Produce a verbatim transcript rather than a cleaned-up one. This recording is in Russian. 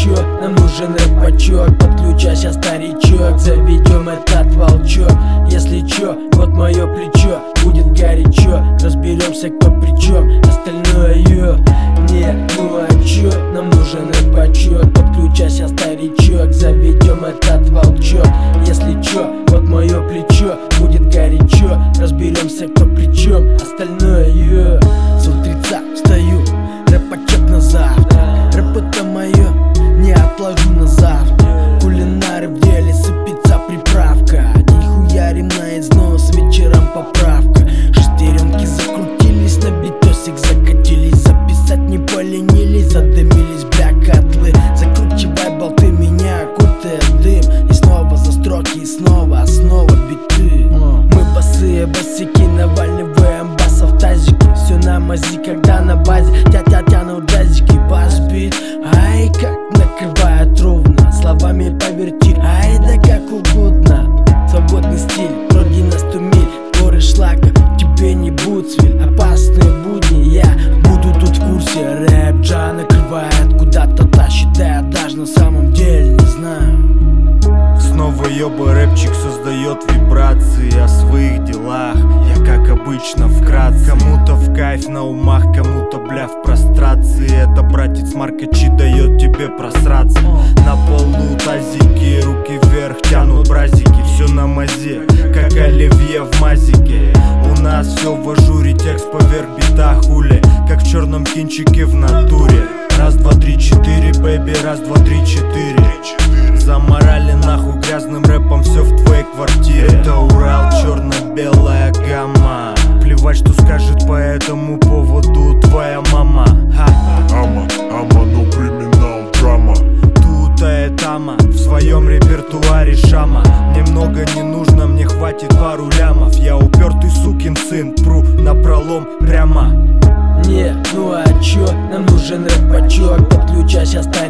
чё, нам нужен рэпачок. Подключайся, старичок, заведем этот волчок. Если чё, вот мое плечо, будет горячо. Разберемся, кто при чем, остальное ё. Не, ну а чё, нам нужен рэпачок. Подключайся, старичок, заведем этот волчок. Если чё, вот мое плечо, будет горячо. Разберемся, кто при чем, остальное ё. С утреца встаю, рэпачок на завтра. Рэп это мое, не отложу на завтра. Кулинары в деле, сыпется приправка. День хуярим на износ, вечером поправка. Шестеренки закрутились, на битосик закатились. Записать не поленились, задымились, бля, котлы. Закручивай болты, меня окутает дым. И снова за строки, и снова, снова биты. Мы босые босики, наваливаем басов в тазики. Все на мази, когда на базе тя-тя тянут джазики. Бас-бит, ай, как накрывает ровно. Словами поверти, ай, да как угодно. Свободный стиль, вроде на сто миль. Горы шлака, тебе не Буцвиль. Опасные будни, я буду тут в курсе. Рэп джа накрывает, куда-то тащит. Да я даже на самом деле не знаю. Снова ёба рэпчик создает вибрации о своих делах. Я как обычно вкратце. Кому-то в кайф на умах, кому-то бля в прострации. Это братец Маркачи дает тебе просраться. На полу тазики, руки вверх тянут бразики. Все на мазе, как оливье в мазике. У нас все в ажуре, текст поверх бита хули. Как в черном кинчике в натуре. Раз, два, три, четыре, бэйби, раз, два, три, четыре. Заморали нахуй грязным рэпом все в твоей квартире. Это Урал, черно-белая гамма. Плевать, что скажет по этому поводу твоя мама. Ама, ама, ну криминал, драма. Тута и тама, в своем репертуаре шама. Мне много не нужно, мне хватит пару лямов. Я упертый сукин сын, пру напролом прямо. Не, ну а чё, нам нужен рэпачок. Подключайся, старичок.